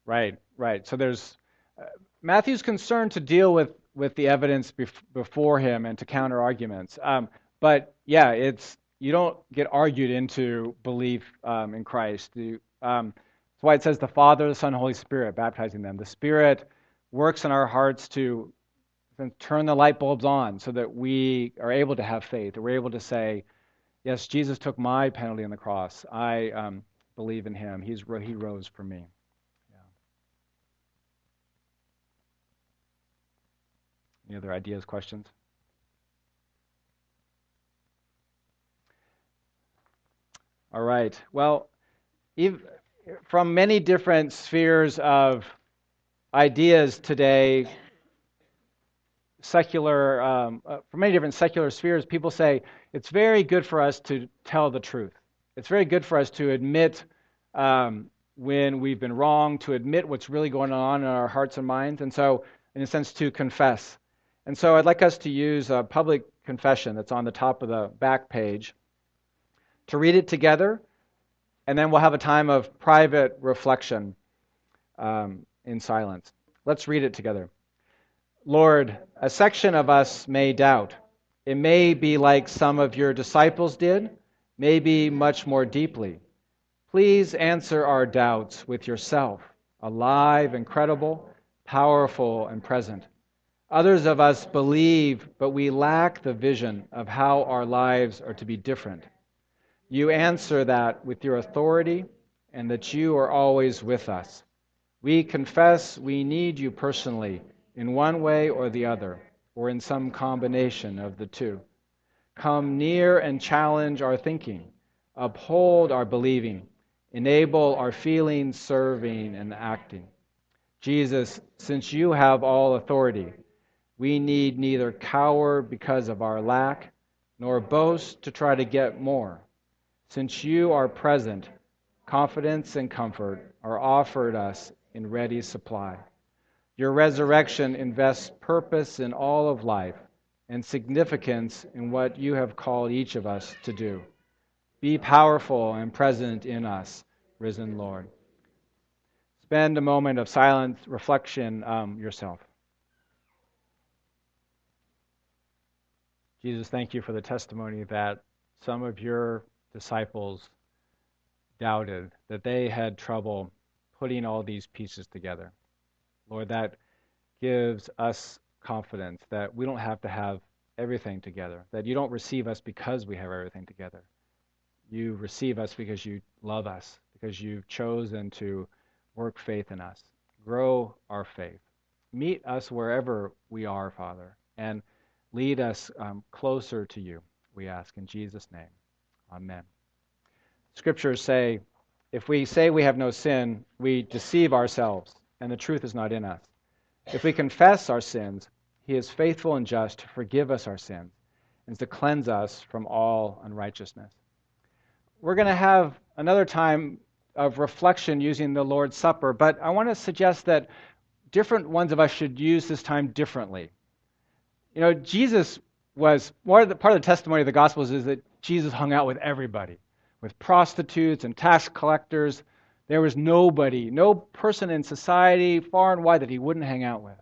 Right, right. So there's uh, Matthew's concerned to deal with with the evidence bef- before him and to counter arguments. Um, but yeah, it's you don't get argued into belief um, in Christ. You, um, that's why it says the Father, the Son, Holy Spirit, baptizing them. The Spirit works in our hearts to turn the light bulbs on so that we are able to have faith, that we're able to say, yes, Jesus took my penalty on the cross. I um, believe in him. He's he rose for me. Yeah. Any other ideas, questions? All right. Well, ev- from many different spheres of ideas today, secular, um, uh, from many different secular spheres, people say it's very good for us to tell the truth. It's very good for us to admit um, when we've been wrong, to admit what's really going on in our hearts and minds, and so, in a sense, to confess. And so I'd like us to use a public confession that's on the top of the back page, to read it together, and then we'll have a time of private reflection um, in silence. Let's read it together. Lord, a section of us may doubt. It may be like some of your disciples did, maybe much more deeply. Please answer our doubts with yourself, alive and credible, powerful and present. Others of us believe, but we lack the vision of how our lives are to be different. You answer that with your authority and that you are always with us. We confess we need you personally, in one way or the other, or in some combination of the two. Come near and challenge our thinking, uphold our believing, enable our feeling, serving, and acting. Jesus, since you have all authority, we need neither cower because of our lack, nor boast to try to get more. Since you are present, confidence and comfort are offered us in ready supply. Your resurrection invests purpose in all of life and significance in what you have called each of us to do. Be powerful and present in us, risen Lord. Spend a moment of silent reflection um, yourself. Jesus, thank you for the testimony that some of your disciples doubted, that they had trouble putting all these pieces together. Lord, that gives us confidence that we don't have to have everything together, that you don't receive us because we have everything together. You receive us because you love us, because you've chosen to work faith in us. Grow our faith. Meet us wherever we are, Father, and lead us um, closer to you, we ask in Jesus' name. Amen. Scriptures say, if we say we have no sin, we deceive ourselves, and the truth is not in us. If we confess our sins, he is faithful and just to forgive us our sins and to cleanse us from all unrighteousness. We're going to have another time of reflection using the Lord's Supper, but I want to suggest that different ones of us should use this time differently. You know, Jesus was, part of the, part of the testimony of the Gospels is that Jesus hung out with everybody, with prostitutes and tax collectors. There was nobody, no person in society, far and wide, that he wouldn't hang out with.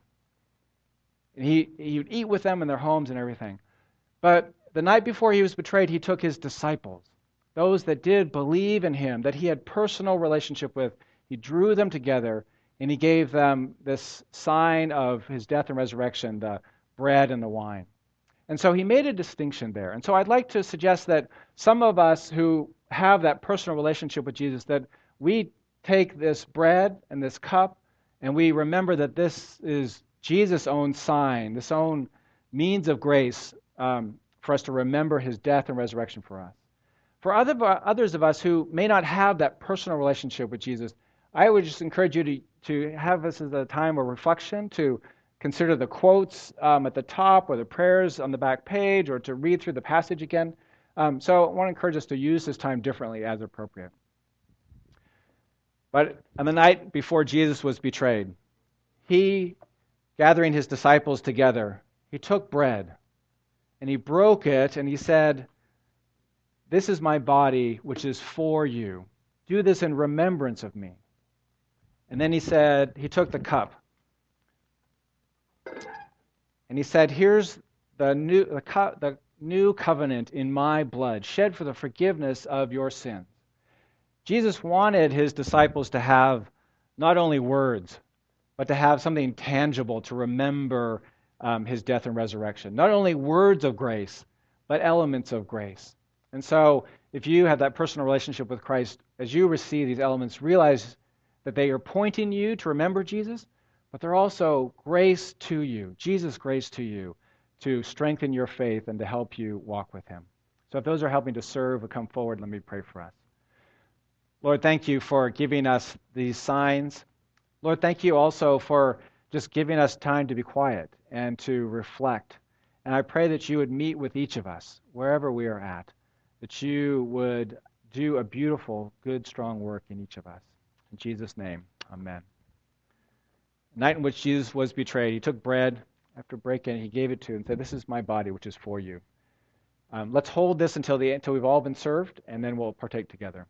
And he, he would eat with them in their homes and everything. But the night before he was betrayed, he took his disciples, those that did believe in him, that he had personal relationship with. He drew them together, and he gave them this sign of his death and resurrection, the bread and the wine. And so he made a distinction there. And so I'd like to suggest that some of us who have that personal relationship with Jesus, that we take this bread and this cup, and we remember that this is Jesus' own sign, this own means of grace um, for us to remember his death and resurrection for us. For other, others of us who may not have that personal relationship with Jesus, I would just encourage you to, to have this as a time of reflection, to consider the quotes um, at the top or the prayers on the back page, or to read through the passage again. Um, so I want to encourage us to use this time differently as appropriate. But on the night before Jesus was betrayed, he, gathering his disciples together, he took bread and he broke it and he said, "This is my body, which is for you. Do this in remembrance of me." And then he said, he took the cup. And he said, here's the new, the, co- the new covenant in my blood, shed for the forgiveness of your sins. Jesus wanted his disciples to have not only words, but to have something tangible to remember um, his death and resurrection. Not only words of grace, but elements of grace. And so, if you have that personal relationship with Christ, as you receive these elements, realize that they are pointing you to remember Jesus, but they're also grace to you, Jesus' grace to you, to strengthen your faith and to help you walk with him. So if those are helping to serve or come forward, let me pray for us. Lord, thank you for giving us these signs. Lord, thank you also for just giving us time to be quiet and to reflect. And I pray that you would meet with each of us, wherever we are at, that you would do a beautiful, good, strong work in each of us. In Jesus' name, amen. The night in which Jesus was betrayed, he took bread. After breaking it, he gave it to him and said, this is my body, which is for you. Um, let's hold this until, the, until we've all been served, and then we'll partake together.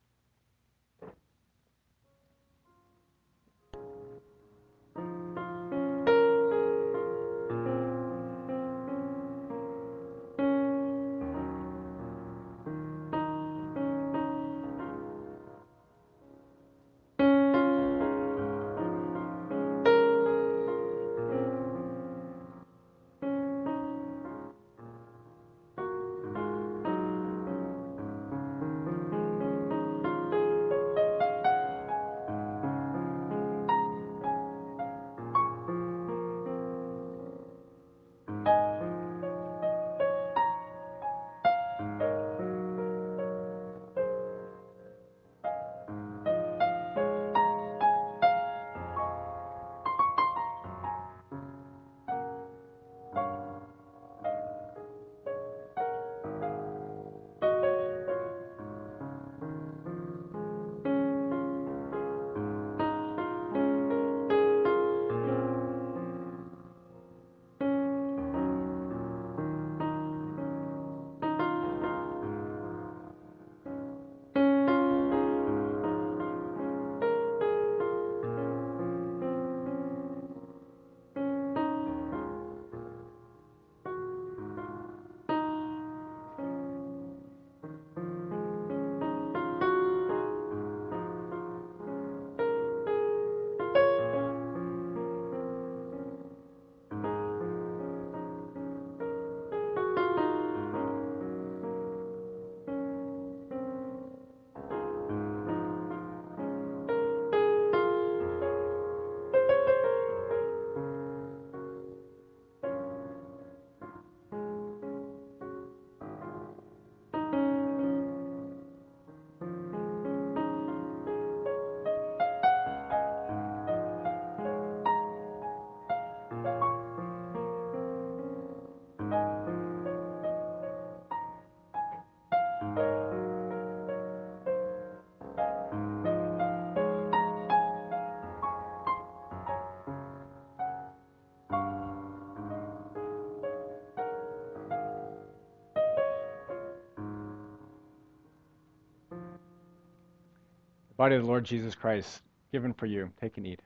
Body of the Lord Jesus Christ, given for you. Take and eat.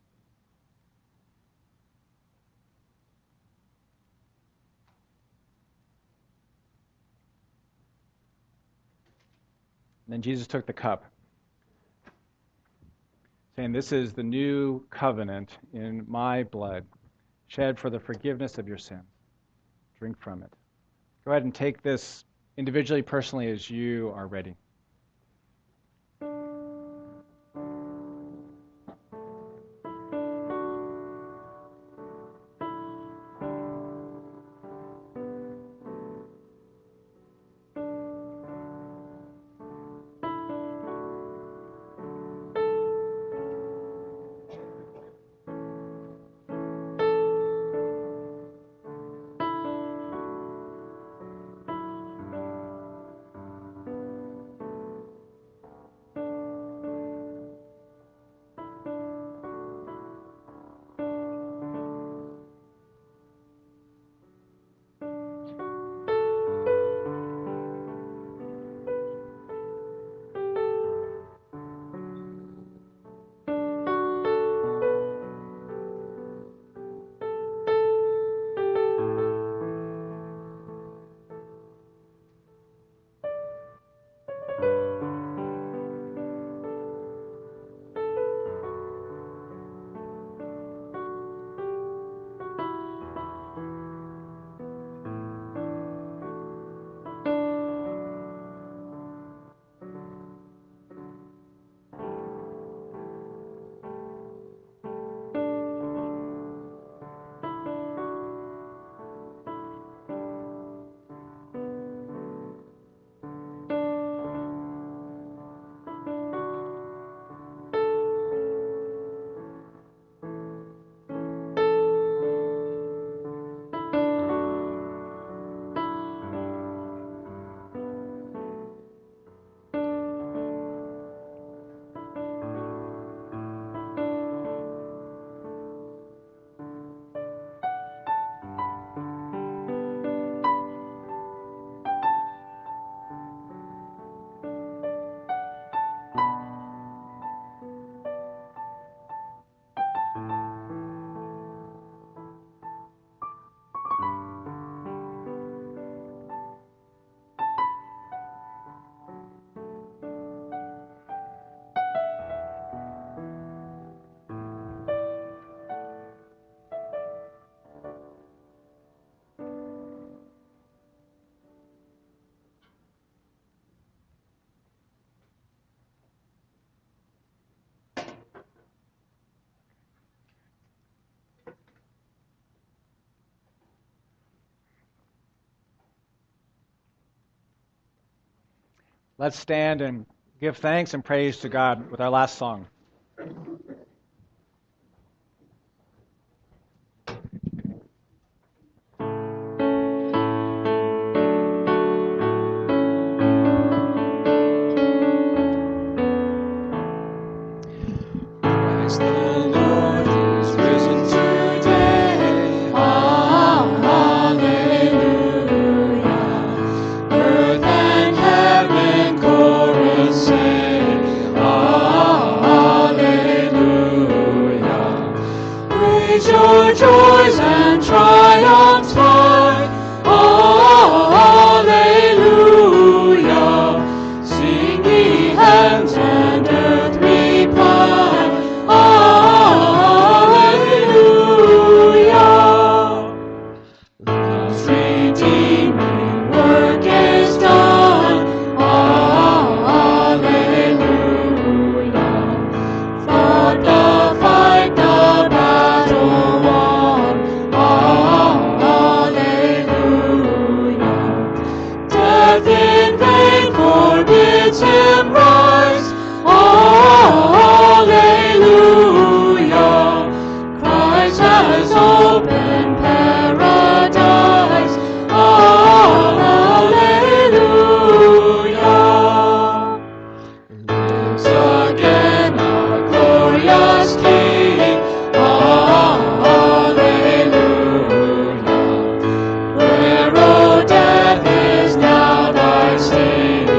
And then Jesus took the cup, saying, this is the new covenant in my blood, shed for the forgiveness of your sins. Drink from it. Go ahead and take this individually, personally, as you are ready. Let's stand and give thanks and praise to God with our last song. Christ the Lord is risen today. Hallelujah. Earth and heaven chorus sing. Hallelujah. Raise your joys and triumphs high. Hallelujah. Sing ye heavens and earth reply. Hallelujah. God's redeeming work is done. Hallelujah. Fought the fight, the battle won. Hallelujah. Death in vain forbids him rise. Hallelujah. Christ has opened paradise. Hallelujah. Lives again our glorious King. Hallelujah. Where, O death, is now thy sting?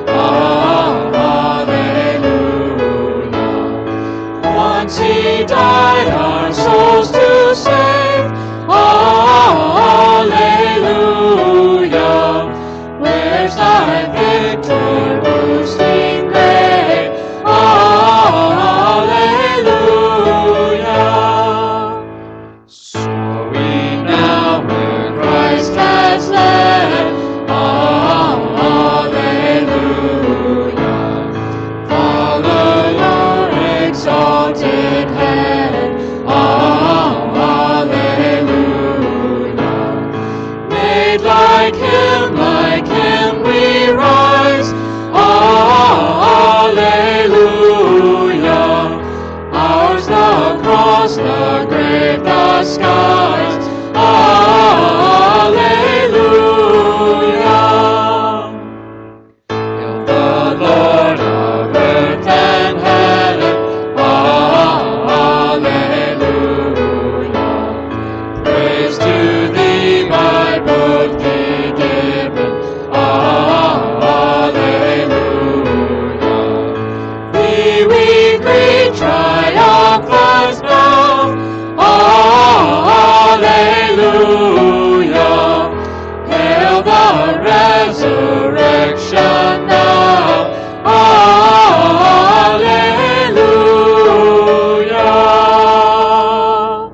Hallelujah. Once he died our souls to save. Hallelujah. Where's thy victor boasting grave? Hallelujah. So we now where Christ has led. Hallelujah. Follow your exalted head. Hallelujah. Made like him, like him we rise. Hallelujah. Ours the cross, the grave, the skies. Hallelujah. Hail the Lord of earth and heaven. Hallelujah. Praise to thee by both be given. Hallelujah. Thee we greet triumphant now. Hallelujah. Hail the resurrection now. Hallelujah.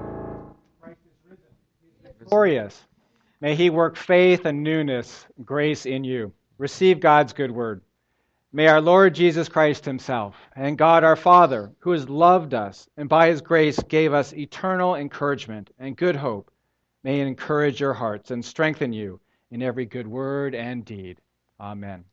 Glorious. May he work faith and newness, grace in you. Receive God's good word. May our Lord Jesus Christ himself and God our Father, who has loved us and by his grace gave us eternal encouragement and good hope, may it encourage your hearts and strengthen you in every good word and deed. Amen.